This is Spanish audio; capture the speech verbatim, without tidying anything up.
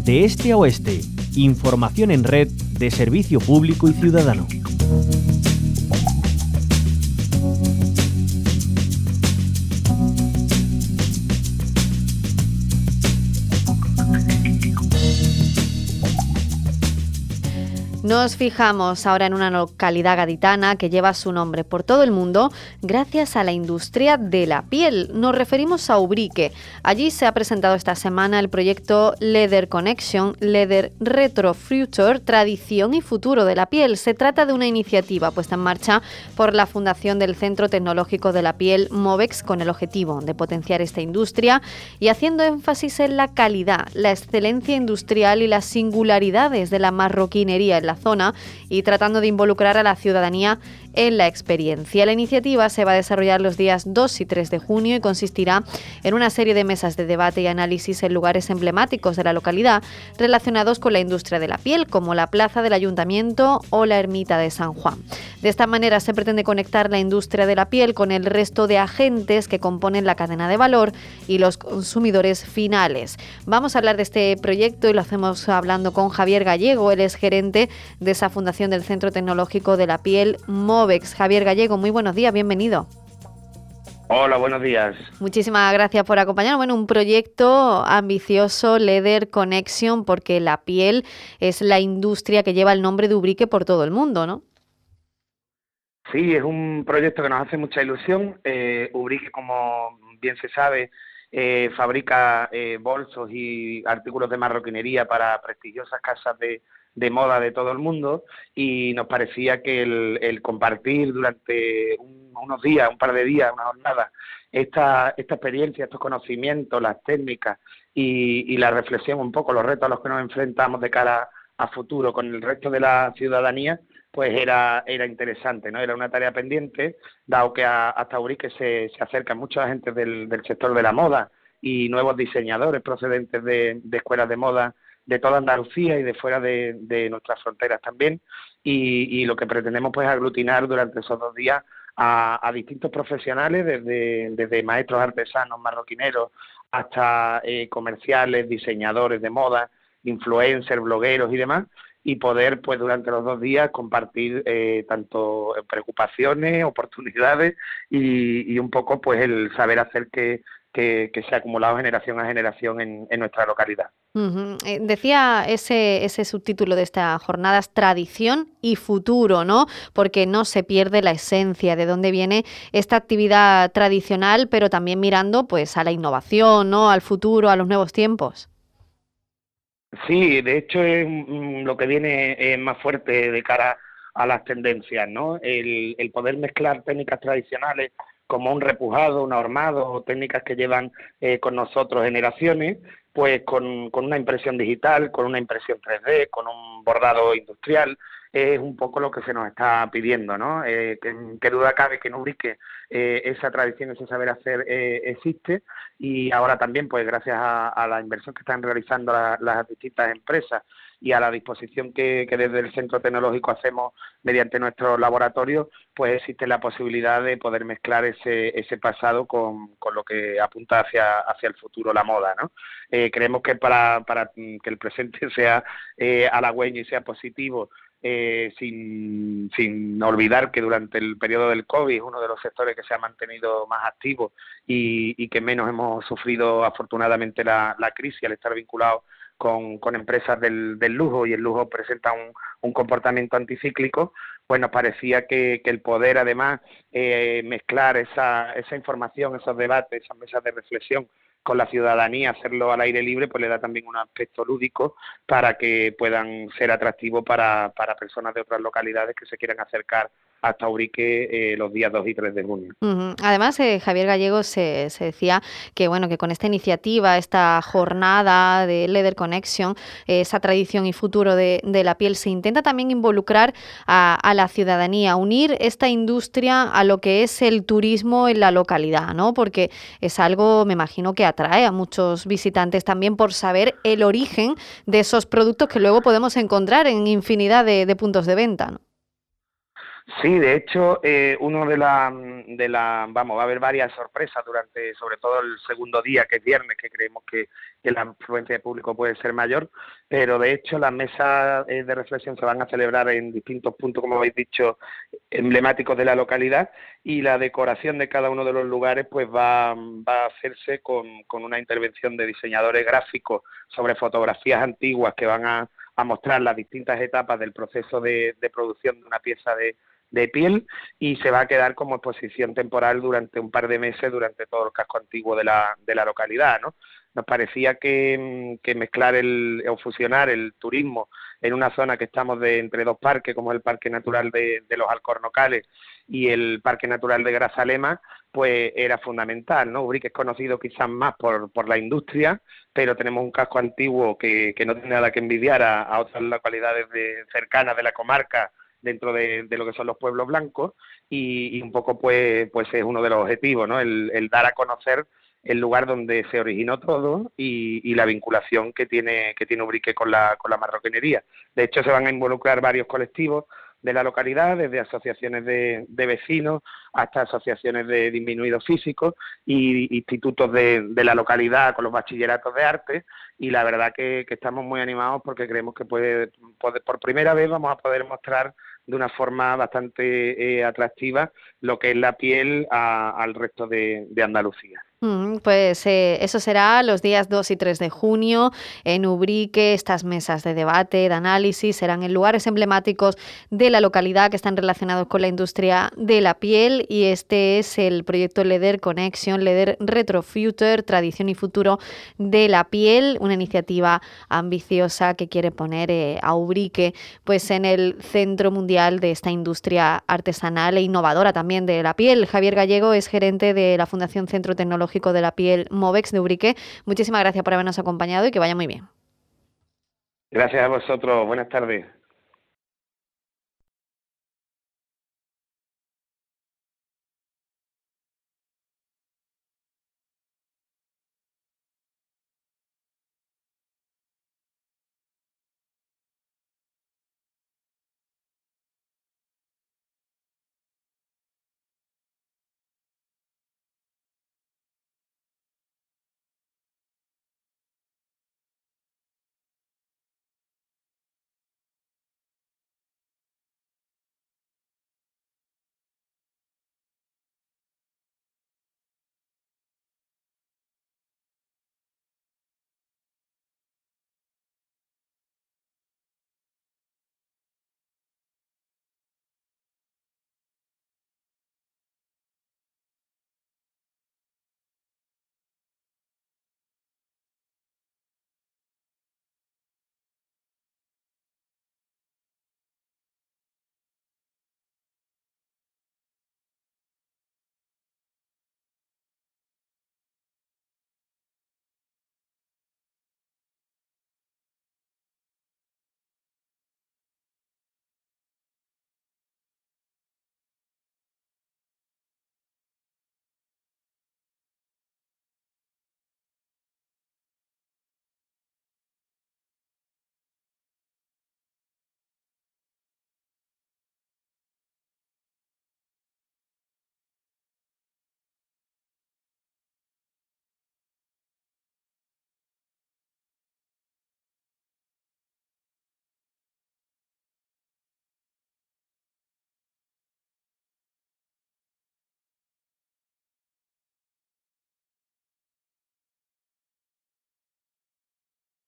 De este a oeste, información en red de servicio público y ciudadano. Nos fijamos ahora en una localidad gaditana que lleva su nombre por todo el mundo gracias a la industria de la piel. Nos referimos a Ubrique. Allí se ha presentado esta semana el proyecto Leather Connection, Leather Retro Future, Tradición y Futuro de la Piel. Se trata de una iniciativa puesta en marcha por la Fundación del Centro Tecnológico de la Piel, Movex, con el objetivo de potenciar esta industria y haciendo énfasis en la calidad, la excelencia industrial y las singularidades de la marroquinería en la zona y tratando de involucrar a la ciudadanía en la experiencia. La iniciativa se va a desarrollar los días dos y tres de junio y consistirá en una serie de mesas de debate y análisis en lugares emblemáticos de la localidad relacionados con la industria de la piel, como la plaza del Ayuntamiento o la ermita de San Juan. De esta manera se pretende conectar la industria de la piel con el resto de agentes que componen la cadena de valor y los consumidores finales. Vamos a hablar de este proyecto y lo hacemos hablando con Javier Gallego. Él es gerente de esa Fundación del Centro Tecnológico de la Piel, Movex. Javier Gallego, muy buenos días, bienvenido. Hola, buenos días. Muchísimas gracias por acompañarnos. Bueno, un proyecto ambicioso, Leather Connection, porque la piel es la industria que lleva el nombre de Ubrique por todo el mundo, ¿no? Sí, es un proyecto que nos hace mucha ilusión. Eh, Ubrique, como bien se sabe, eh, fabrica eh, bolsos y artículos de marroquinería para prestigiosas casas de de moda de todo el mundo, y nos parecía que el, el compartir durante un, unos días, un par de días, una jornada, esta, esta experiencia, estos conocimientos, las técnicas y, y la reflexión un poco, los retos a los que nos enfrentamos de cara a futuro con el resto de la ciudadanía, pues era era interesante, ¿no? Era una tarea pendiente, dado que a, hasta Ubrique se, se acercan mucha gente del, del sector de la moda y nuevos diseñadores procedentes de, de escuelas de moda de toda Andalucía y de fuera de, de nuestras fronteras también, y, y lo que pretendemos pues aglutinar durante esos dos días a, a distintos profesionales, desde, desde maestros artesanos, marroquineros, hasta eh, comerciales, diseñadores de moda, influencers, blogueros y demás, y poder pues durante los dos días compartir eh, tanto preocupaciones, oportunidades y, y un poco pues el saber hacer que, que, que se ha acumulado generación a generación en, en nuestra localidad. Uh-huh. Eh, decía ese, ese subtítulo de esta jornada, tradición y futuro, ¿no? Porque no se pierde la esencia de dónde viene esta actividad tradicional, pero también mirando pues a la innovación, ¿no? Al futuro, a los nuevos tiempos. Sí, de hecho es mm, lo que viene eh, más fuerte de cara a las tendencias, ¿no? El, el poder mezclar técnicas tradicionales como un repujado, un ahormado, o técnicas que llevan eh, con nosotros generaciones, pues con, con una impresión digital, con una impresión tres D, con un bordado industrial, es un poco lo que se nos está pidiendo, ¿no? Eh, que, que duda cabe que en Ubrique eh, esa tradición, ese saber hacer eh, existe, y ahora también, pues gracias a, a la inversión que están realizando la, las distintas empresas y a la disposición que, que desde el Centro Tecnológico hacemos mediante nuestros laboratorios, pues existe la posibilidad de poder mezclar ese ese pasado con, con lo que apunta hacia hacia el futuro, la moda, ¿no? Eh, creemos que para, para que el presente sea eh, halagüeño y sea positivo, Eh, sin, sin olvidar que durante el periodo del COVID es uno de los sectores que se ha mantenido más activo y, y que menos hemos sufrido afortunadamente la, la crisis al estar vinculados con, con empresas del, del lujo, y el lujo presenta un, un comportamiento anticíclico. Pues nos parecía que, que el poder además eh, mezclar esa, esa información, esos debates, esas mesas de reflexión con la ciudadanía, hacerlo al aire libre, pues le da también un aspecto lúdico para que puedan ser atractivos para, para personas de otras localidades que se quieran acercar hasta Ubrique eh, los días dos y tres de junio. Uh-huh. Además, eh, Javier Gallego se, se decía que bueno que con esta iniciativa, esta jornada de Leather Connection, eh, esa tradición y futuro de, de la piel, se intenta también involucrar a, a la ciudadanía, unir esta industria a lo que es el turismo en la localidad, ¿no? Porque es algo, me imagino, que atrae a muchos visitantes también por saber el origen de esos productos que luego podemos encontrar en infinidad de, de puntos de venta, ¿no? Sí, de hecho, eh, uno de la, de la, vamos, va a haber varias sorpresas durante, sobre todo el segundo día, que es viernes, que creemos que, que la afluencia de público puede ser mayor, pero de hecho las mesas eh, de reflexión se van a celebrar en distintos puntos, como habéis dicho, emblemáticos de la localidad, y la decoración de cada uno de los lugares pues va, va a hacerse con, con una intervención de diseñadores gráficos sobre fotografías antiguas que van a, a mostrar las distintas etapas del proceso de, de producción de una pieza de de piel, y se va a quedar como exposición temporal durante un par de meses durante todo el casco antiguo de la, de la localidad, ¿no? Nos parecía que, que mezclar el, o fusionar el turismo en una zona que estamos de entre dos parques, como el Parque Natural de, de los Alcornocales y el Parque Natural de Grazalema, pues era fundamental, ¿no? Ubrique es conocido quizás más por, por la industria, pero tenemos un casco antiguo que, que no tiene nada que envidiar a, a otras localidades de, cercanas de la comarca, dentro de, de lo que son los pueblos blancos, y, y un poco pues pues es uno de los objetivos, ¿no? El, el dar a conocer el lugar donde se originó todo y, y la vinculación que tiene que tiene Ubrique con la con la marroquinería. De hecho, se van a involucrar varios colectivos de la localidad, desde asociaciones de, de vecinos hasta asociaciones de disminuidos físicos y institutos de, de la localidad con los bachilleratos de arte, y la verdad que, que estamos muy animados porque creemos que puede, puede por primera vez vamos a poder mostrar de una forma bastante eh, atractiva lo que es la piel a, al resto de, de Andalucía. Mm, Pues eh, eso será los días dos y tres de junio en Ubrique. Estas mesas de debate, de análisis, serán en lugares emblemáticos de la localidad que están relacionados con la industria de la piel, y este es el proyecto Leder Connection, Leder Retrofuture, Tradición y Futuro de la Piel, una iniciativa ambiciosa que quiere poner eh, a Ubrique pues en el centro mundial de esta industria artesanal e innovadora también de la piel. Javier Gallego es gerente de la Fundación Centro Tecnológico de la Piel Movex de Ubrique. Muchísimas gracias por habernos acompañado y que vaya muy bien. Gracias a vosotros. Buenas tardes.